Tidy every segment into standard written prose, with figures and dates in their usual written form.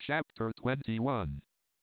Chapter 21.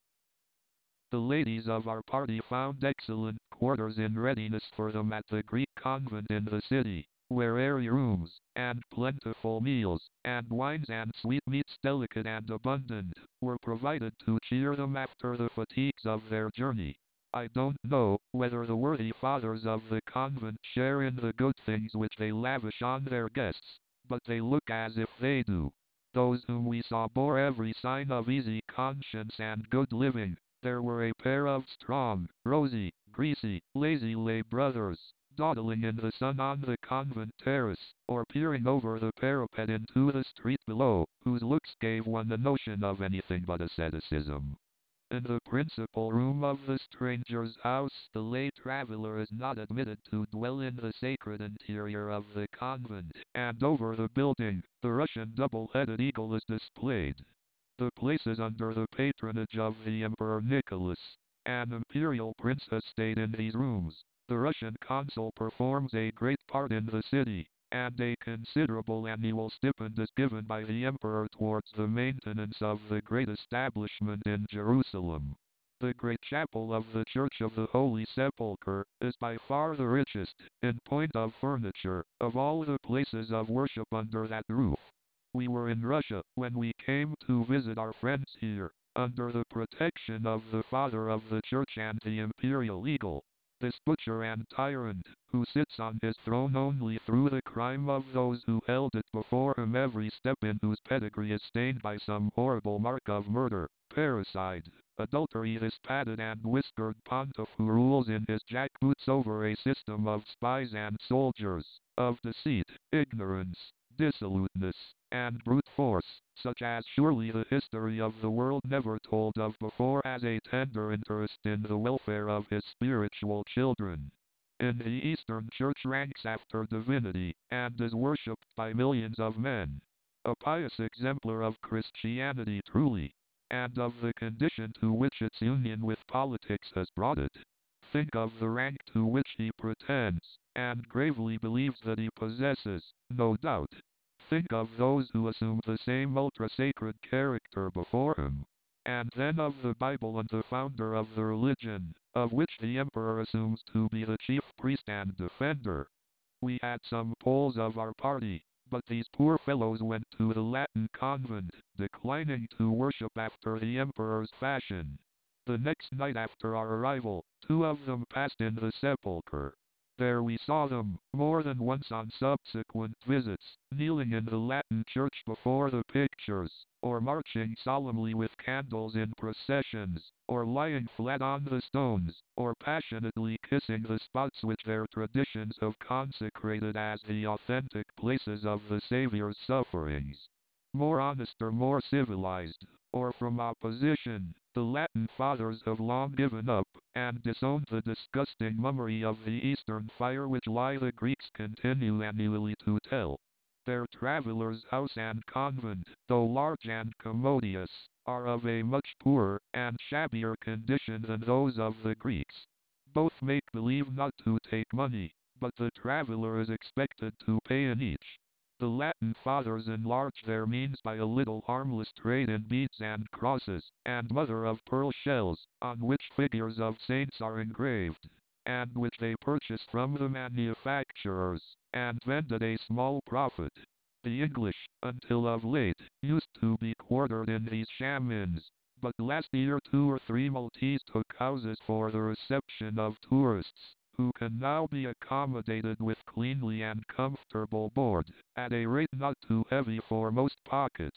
The ladies of our party found excellent quarters in readiness for them at the Greek convent in the city, where airy rooms, and plentiful meals, and wines and sweetmeats delicate and abundant, were provided to cheer them after the fatigues of their journey. I don't know whether the worthy fathers of the convent share in the good things which they lavish on their guests, but they look as if they do. Those whom we saw bore every sign of easy conscience and good living. There were a pair of strong, rosy, greasy, lazy lay brothers, dawdling in the sun on the convent terrace, or peering over the parapet into the street below, whose looks gave one the notion of anything but asceticism. In the principal room of the stranger's house, the lay traveler is not admitted to dwell in the sacred interior of the convent, and over the building, the Russian double-headed eagle is displayed. The place is under the patronage of the Emperor Nicholas. An imperial prince has stayed in these rooms. The Russian consul performs a great part in the city, and a considerable annual stipend is given by the emperor towards the maintenance of the great establishment in Jerusalem. The great chapel of the Church of the Holy Sepulchre is by far the richest, in point of furniture, of all the places of worship under that roof. We were in Russia when we came to visit our friends here, under the protection of the Father of the Church and the Imperial Eagle. This butcher and tyrant, who sits on his throne only through the crime of those who held it before him, every step in whose pedigree is stained by some horrible mark of murder, parricide, adultery, this padded and whiskered pontiff who rules in his jackboots over a system of spies and soldiers, of deceit, ignorance, dissoluteness, and brute force, such as surely the history of the world never told of before, has a tender interest in the welfare of his spiritual children. In the Eastern Church ranks after divinity, and is worshipped by millions of men. A pious exemplar of Christianity truly, and of the condition to which its union with politics has brought it. Think of the rank to which he pretends, and gravely believes that he possesses, no doubt. Think of those who assume the same ultra-sacred character before him. And then of the Bible and the founder of the religion, of which the emperor assumes to be the chief priest and defender. We had some Poles of our party, but these poor fellows went to the Latin convent, declining to worship after the emperor's fashion. The next night after our arrival, 2 of them passed in the sepulchre. There we saw them, more than once on subsequent visits, kneeling in the Latin church before the pictures, or marching solemnly with candles in processions, or lying flat on the stones, or passionately kissing the spots which their traditions have consecrated as the authentic places of the Saviour's sufferings. More honest or more civilized, or from opposition, the Latin fathers have long given up, and disowned the disgusting mummery of the Eastern fire which lie the Greeks continue annually to tell. Their traveller's house and convent, though large and commodious, are of a much poorer and shabbier condition than those of the Greeks. Both make believe not to take money, but the traveller is expected to pay in each. The Latin fathers enlarge their means by a little harmless trade in beads and crosses, and mother-of-pearl shells, on which figures of saints are engraved, and which they purchase from the manufacturers, and vend at a small profit. The English, until of late, used to be quartered in these sham inns, but last year 2 or 3 Maltese took houses for the reception of tourists, who can now be accommodated with cleanly and comfortable board, at a rate not too heavy for most pockets.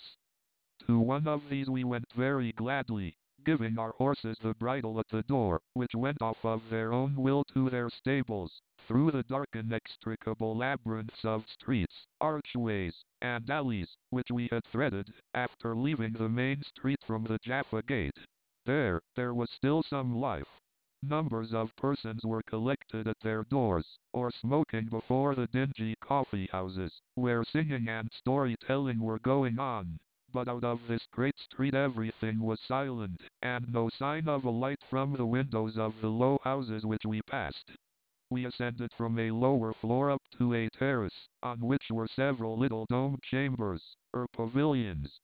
To one of these we went very gladly, giving our horses the bridle at the door, which went off of their own will to their stables, through the dark inextricable labyrinths of streets, archways, and alleys, which we had threaded, after leaving the main street from the Jaffa Gate. There was still some life. Numbers of persons were collected at their doors, or smoking before the dingy coffee houses, where singing and storytelling were going on. But out of this great street everything was silent, and no sign of a light from the windows of the low houses which we passed. We ascended from a lower floor up to a terrace, on which were several little domed chambers, or pavilions.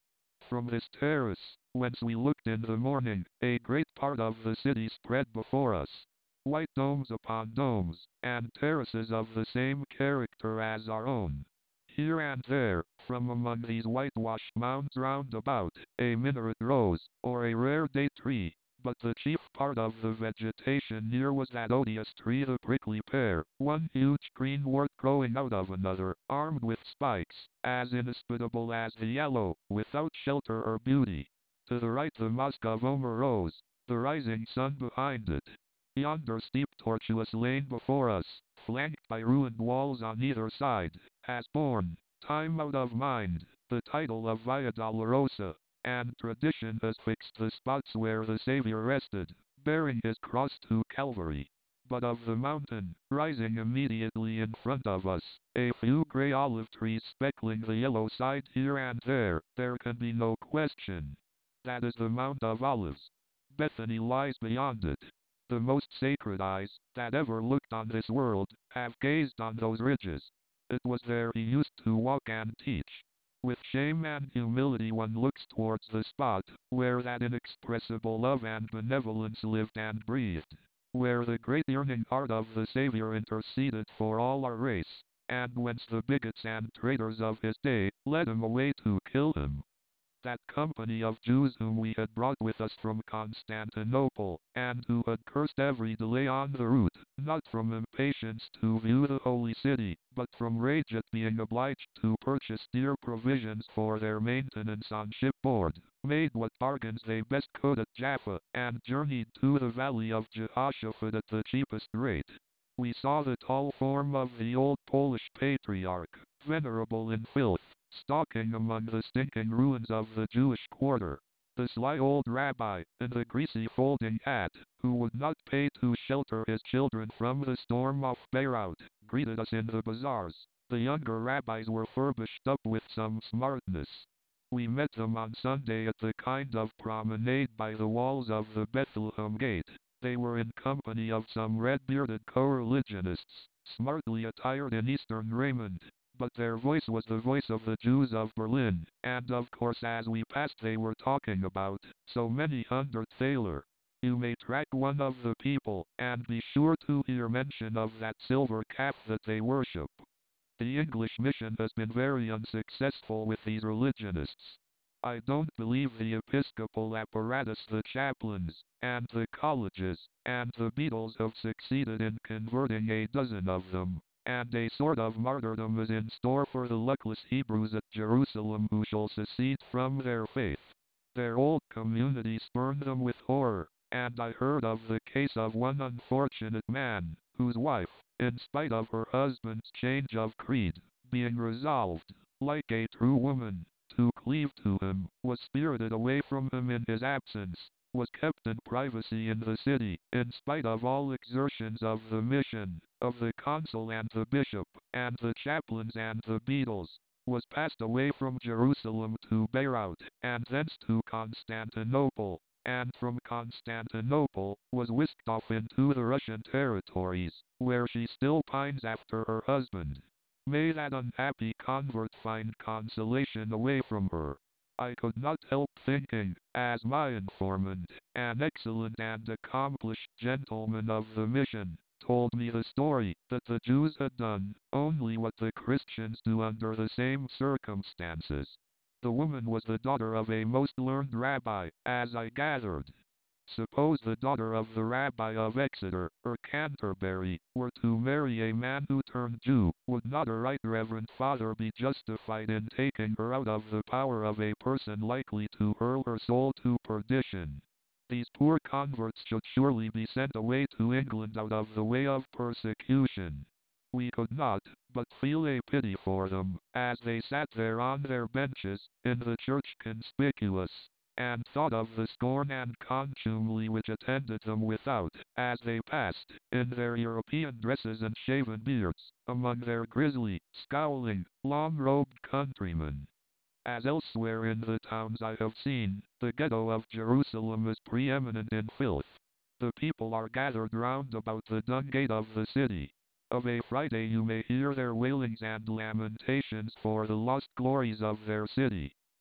From this terrace, whence we looked in the morning, a great part of the city spread before us. White domes upon domes, and terraces of the same character as our own. Here and there, from among these whitewashed mounds round about, a minaret rose, or a rare date tree, but the chief part of the vegetation near was that odious tree, the prickly pear, one huge green wart growing out of another, armed with spikes, as inhospitable as the yellow, without shelter or beauty. To the right the Mosque of Omar rose, the rising sun behind it. Yonder steep tortuous lane before us, flanked by ruined walls on either side, has borne, time out of mind, the title of Via Dolorosa, and tradition has fixed the spots where the Savior rested, bearing his cross to Calvary. But of the mountain, rising immediately in front of us, a few grey olive trees speckling the yellow side here and there can be no question. That is the Mount of Olives. Bethany lies beyond it. The most sacred eyes that ever looked on this world have gazed on those ridges. It was there he used to walk and teach. With shame and humility one looks towards the spot where that inexpressible love and benevolence lived and breathed, where the great yearning heart of the Savior interceded for all our race, and whence the bigots and traitors of his day led him away to kill him. That company of Jews whom we had brought with us from Constantinople, and who had cursed every delay on the route, not from impatience to view the holy city, but from rage at being obliged to purchase dear provisions for their maintenance on shipboard, made what bargains they best could at Jaffa, and journeyed to the valley of Jehoshaphat at the cheapest rate. We saw the tall form of the old Polish patriarch, venerable in filth, stalking among the stinking ruins of the Jewish quarter. The sly old rabbi, in the greasy folding hat, who would not pay to shelter his children from the storm off Beirut, greeted us in the bazaars. The younger rabbis were furbished up with some smartness. We met them on Sunday at the kind of promenade by the walls of the Bethlehem Gate. They were in company of some red-bearded co-religionists, smartly attired in Eastern raiment, but their voice was the voice of the Jews of Berlin, and of course as we passed they were talking about so many hundred thaler. You may track one of the people, and be sure to hear mention of that silver calf that they worship. The English mission has been very unsuccessful with these religionists. I don't believe the episcopal apparatus, the chaplains, and the colleges, and the beadles have succeeded in converting a dozen of them, and a sort of martyrdom is in store for the luckless Hebrews at Jerusalem who shall secede from their faith. Their old community spurned them with horror, and I heard of the case of one unfortunate man, whose wife, in spite of her husband's change of creed, being resolved, like a true woman, to cleave to him, was spirited away from him in his absence, was kept in privacy in the city, in spite of all exertions of the mission, of the consul and the bishop, and the chaplains and the beadles, was passed away from Jerusalem to Beirut, and thence to Constantinople, and from Constantinople was whisked off into the Russian territories, where she still pines after her husband. May that unhappy convert find consolation away from her. I could not help thinking, as my informant, an excellent and accomplished gentleman of the mission, told me the story, that the Jews had done only what the Christians do under the same circumstances. The woman was the daughter of a most learned rabbi, as I gathered. Suppose the daughter of the rabbi of Exeter, or Canterbury, were to marry a man who turned Jew, would not a right reverend father be justified in taking her out of the power of a person likely to hurl her soul to perdition? These poor converts should surely be sent away to England out of the way of persecution. We could not but feel a pity for them, as they sat there on their benches, in the church conspicuous, and thought of the scorn and contumely which attended them without, as they passed, in their European dresses and shaven beards, among their grisly, scowling, long-robed countrymen. As elsewhere in the towns I have seen, the ghetto of Jerusalem is preeminent in filth. The people are gathered round about the dung gate of the city. Of a Friday you may hear their wailings and lamentations for the lost glories of their city.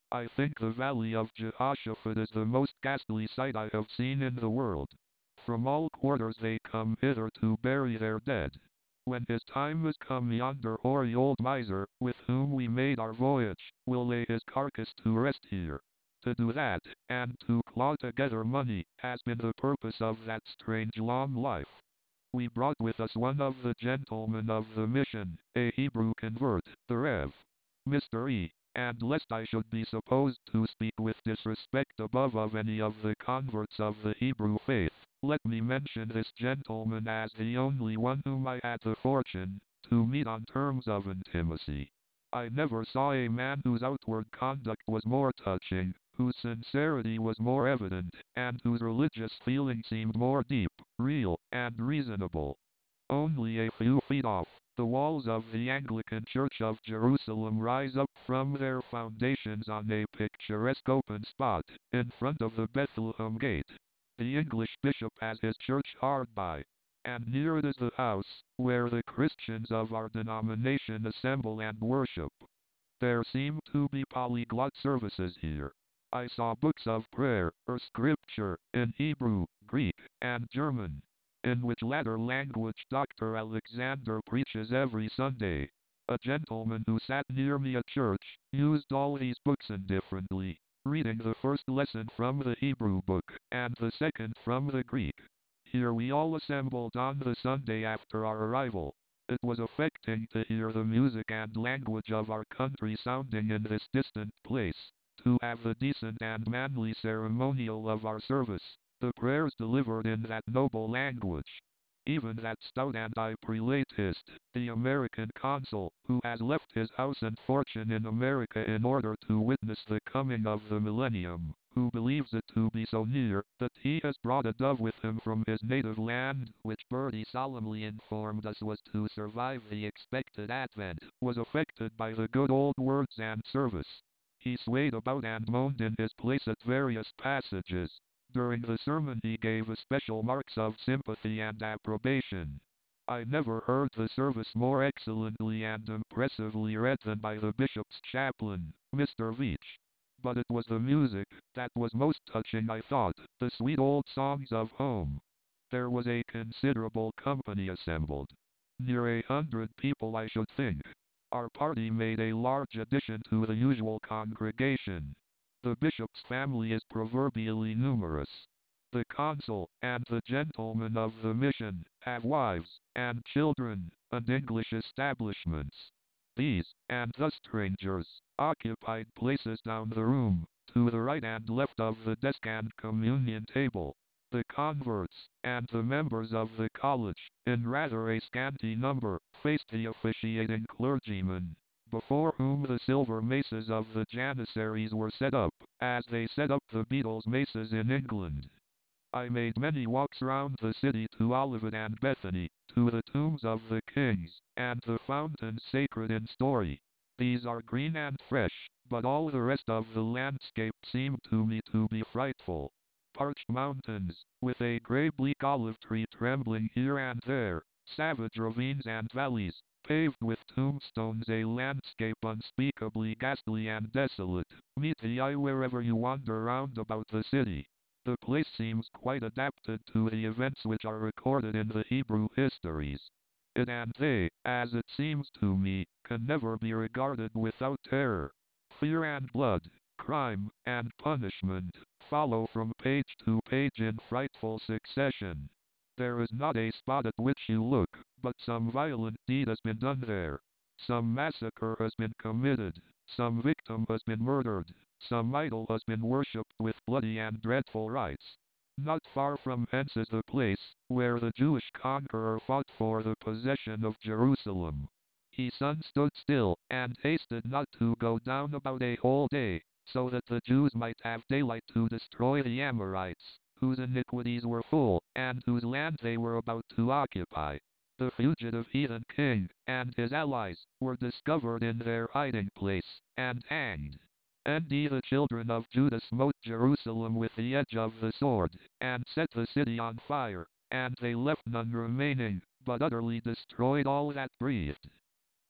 I think the valley of Jehoshaphat is the most ghastly sight I have seen in the world. From all quarters they come hither to bury their dead. When his time is come, yonder hoary old miser, with whom we made our voyage, will lay his carcass to rest here. To do that, and to claw together money, has been the purpose of that strange long life. We brought with us one of the gentlemen of the mission, a Hebrew convert, the Rev. Mr. E. And lest I should be supposed to speak with disrespect above of any of the converts of the Hebrew faith, let me mention this gentleman as the only one whom I had the fortune to meet on terms of intimacy. I never saw a man whose outward conduct was more touching, whose sincerity was more evident, and whose religious feeling seemed more deep, real, and reasonable. Only a few feet off, the walls of the Anglican Church of Jerusalem rise up from their foundations on a picturesque open spot, in front of the Bethlehem Gate. The English bishop has his church hard by, and near it is the house, where the Christians of our denomination assemble and worship. There seem to be polyglot services here. I saw books of prayer, or scripture, in Hebrew, Greek, and German, in which latter language Dr. Alexander preaches every Sunday. A gentleman who sat near me at church used all these books indifferently, reading the first lesson from the Hebrew book, and the second from the Greek. Here we all assembled on the Sunday after our arrival. It was affecting to hear the music and language of our country sounding in this distant place, to have the decent and manly ceremonial of our service, the prayers delivered in that noble language. Even that stout anti-prelatist, the American consul, who has left his house and fortune in America in order to witness the coming of the millennium, who believes it to be so near, that he has brought a dove with him from his native land, which Bertie solemnly informed us was to survive the expected advent, was affected by the good old words and service. He swayed about and moaned in his place at various passages. During the sermon he gave especial marks of sympathy and approbation. I never heard the service more excellently and impressively read than by the bishop's chaplain, Mr. Veach. But it was the music that was most touching, I thought, the sweet old songs of home. There was a considerable company assembled. Near 100 people, I should think. Our party made a large addition to the usual congregation. The bishop's family is proverbially numerous. The consul, and the gentlemen of the mission, have wives, and children, and English establishments. These, and the strangers, occupied places down the room, to the right and left of the desk and communion table. The converts, and the members of the college, in rather a scanty number, faced the officiating clergyman, before whom the silver maces of the Janissaries were set up, as they set up the Beatles' maces in England. I made many walks round the city to Olivet and Bethany, to the tombs of the kings, and the fountains sacred in story. These are green and fresh, but all the rest of the landscape seemed to me to be frightful. Parched mountains, with a grey bleak olive tree trembling here and there, savage ravines and valleys, paved with tombstones, a landscape unspeakably ghastly and desolate, meet the eye wherever you wander round about the city. The place seems quite adapted to the events which are recorded in the Hebrew histories. It and they, as it seems to me, can never be regarded without terror. Fear and blood, crime, and punishment, follow from page to page in frightful succession. There is not a spot at which you look, but some violent deed has been done there. Some massacre has been committed, some victim has been murdered, some idol has been worshipped with bloody and dreadful rites. Not far from hence is the place where the Jewish conqueror fought for the possession of Jerusalem. His son stood still, and hasted not to go down about a whole day, so that the Jews might have daylight to destroy the Amorites, whose iniquities were full, and whose land they were about to occupy. The fugitive heathen king, and his allies, were discovered in their hiding place, and hanged. And he, the children of Judah, smote Jerusalem with the edge of the sword, and set the city on fire, and they left none remaining, but utterly destroyed all that breathed.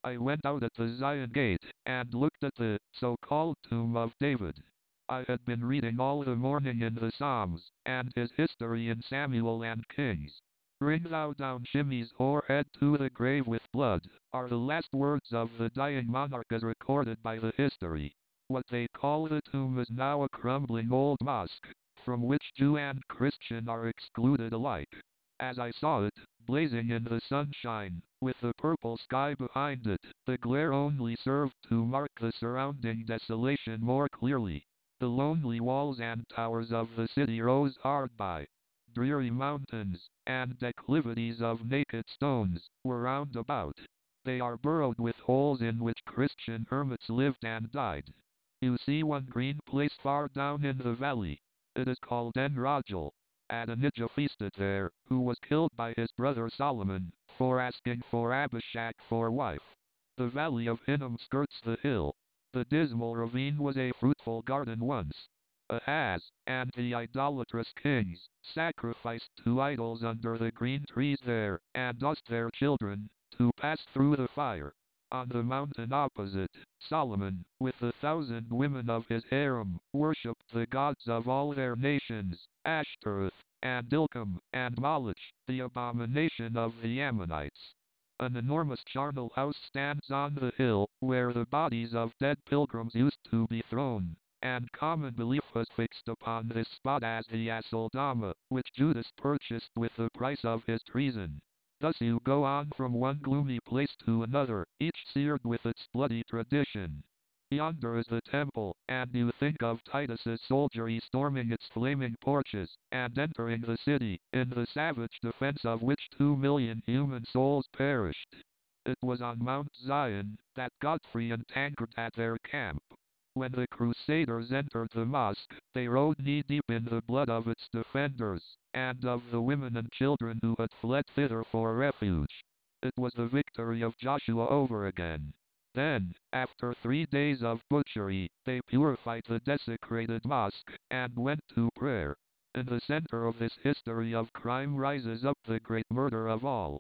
I went out at the Zion Gate, and looked at the so-called tomb of David. I had been reading all the morning in the Psalms, and his history in Samuel and Kings. Bring thou down Shimei's hoar head to the grave with blood, are the last words of the dying monarch as recorded by the history. What they call the tomb is now a crumbling old mosque, from which Jew and Christian are excluded alike. As I saw it, blazing in the sunshine, with the purple sky behind it, the glare only served to mark the surrounding desolation more clearly. The lonely walls and towers of the city rose hard by. Dreary mountains, and declivities of naked stones, were round about. They are burrowed with holes in which Christian hermits lived and died. You see one green place far down in the valley. It is called En Rogel. Adonijah feasted there, who was killed by his brother Solomon, for asking for Abishag for wife. The valley of Hinnom skirts the hill. The dismal ravine was a fruitful garden once. Ahaz, and the idolatrous kings, sacrificed to idols under the green trees there, and caused their children to pass through the fire. On the mountain opposite, Solomon, with 1,000 women of his harem, worshipped the gods of all their nations, Ashtoreth, and Ilkam, and Moloch, the abomination of the Ammonites. An enormous charnel house stands on the hill, where the bodies of dead pilgrims used to be thrown, and common belief was fixed upon this spot as the Aceldama, which Judas purchased with the price of his treason. Thus you go on from one gloomy place to another, each seared with its bloody tradition. Yonder is the temple, and you think of Titus's soldiery storming its flaming porches, and entering the city, in the savage defense of which 2,000,000 human souls perished. It was on Mount Zion that Godfrey and Tancred had their camp. When the Crusaders entered the mosque, they rode knee-deep in the blood of its defenders, and of the women and children who had fled thither for refuge. It was the victory of Joshua over again. Then, after 3 days of butchery, they purified the desecrated mosque, and went to prayer. In the center of this history of crime rises up the great murder of all.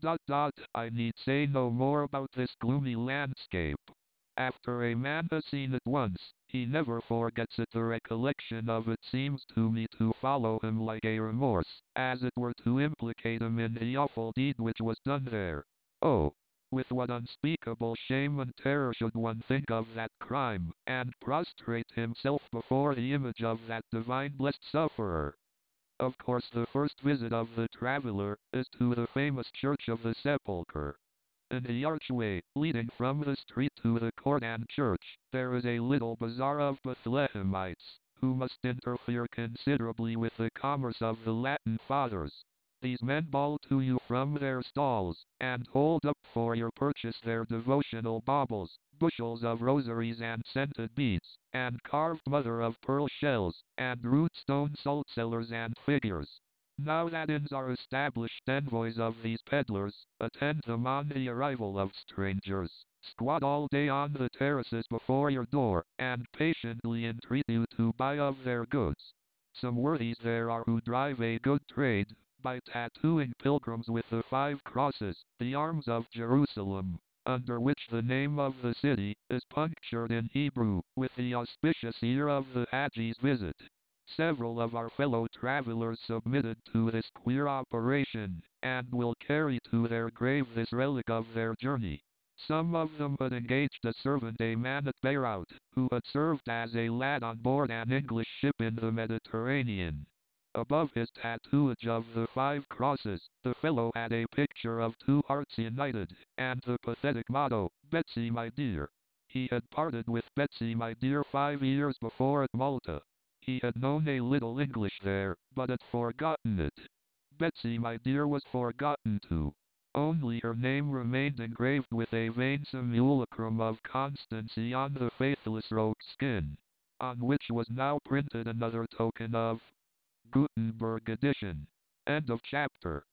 I need say no more about this gloomy landscape. After a man has seen it once, he never forgets it. The recollection of it seems to me to follow him like a remorse, as it were to implicate him in the awful deed which was done there. Oh! With what unspeakable shame and terror should one think of that crime, and prostrate himself before the image of that divine blessed sufferer. Of course the first visit of the traveler is to the famous Church of the Sepulchre. In the archway, leading from the street to the court and church, there is a little bazaar of Bethlehemites, who must interfere considerably with the commerce of the Latin fathers. These men bawl to you from their stalls, and hold up for your purchase their devotional baubles, bushels of rosaries and scented beads, and carved mother-of-pearl shells, and rude stone salt cellars and figures. Now that inns are established, envoys of these peddlers attend them on the arrival of strangers, squat all day on the terraces before your door, and patiently entreat you to buy of their goods. Some worthies there are who drive a good trade, by tattooing pilgrims with the 5 crosses, the arms of Jerusalem, under which the name of the city is punctured in Hebrew, with the auspicious year of the Haji's visit. Several of our fellow travelers submitted to this queer operation, and will carry to their grave this relic of their journey. Some of them had engaged a servant, a man at Beirut, who had served as a lad on board an English ship in the Mediterranean. Above his tattooage of the 5 crosses, the fellow had a picture of 2 hearts united, and the pathetic motto, "Betsy, my dear." He had parted with Betsy, my dear, 5 years before at Malta. He had known a little English there, but had forgotten it. Betsy, my dear, was forgotten too. Only her name remained engraved with a vain simulacrum of constancy on the faithless rogue's skin, on which was now printed another token of Gutenberg edition. End of chapter.